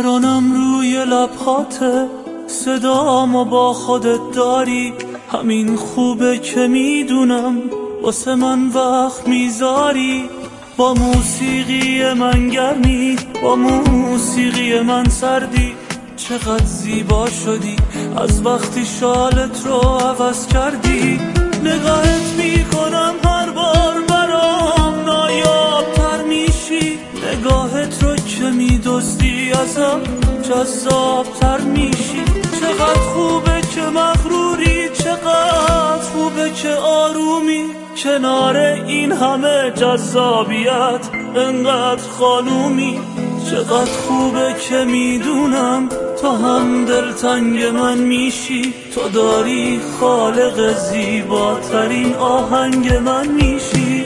ترانم روی لبهاته، صدامو با خودت داری. همین خوبه که میدونم واسه من وقت میذاری. با موسیقی من گرمی، با موسیقی من سردی. چقدر زیبا شدی از وقتی شالت رو عوض کردی. نگاهت میکنم هر بار برام نایاب‌تر میشی. نگاهت رو که میدزدی ازم جذاب‌تر میشی. چقدر خوبه که مغروری، چقدر خوبه که آرومی. کنار این همه جذابیت انقدر خانومی. چقدر خوبه که میدونم تو هم دلتنگ من میشی. تو داری خالق زیباترین آهنگ من میشی.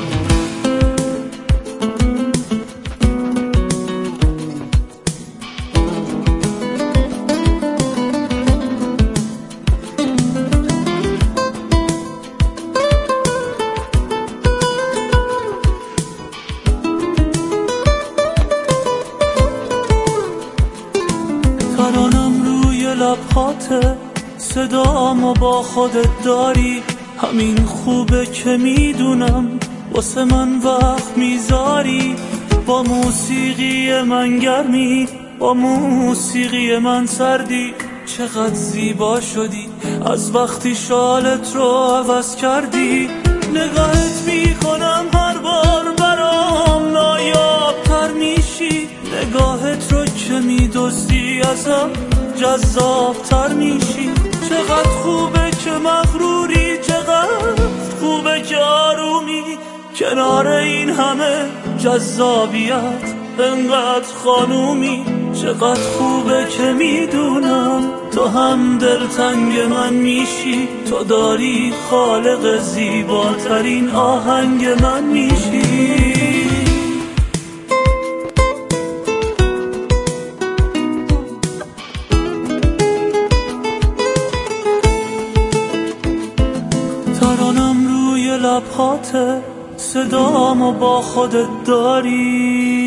ترانم روی لبهاته، صدامو با خودت داری. همین خوبه که میدونم واسه من وقت میذاری. با موسیقی من گرمی، با موسیقی من سردی. چقدر زیبا شدی از وقتی شالت رو عوض کردی. نگاهت میکنم هر بار برام نایاب‌تر میشی. نگاهت رو که میدزدی ازم جذاب‌تر میشی. چقدر خوبه که مغروری، چقدر خوبه که آرومی. کنار این همه جذابیت انقدر خانومی. چقدر خوبه که میدونم تو هم دلتنگ من میشی. تو داری خالق زیباترین آهنگ من میشی. ترانم روی لبهاته، صدامو با خودت داری.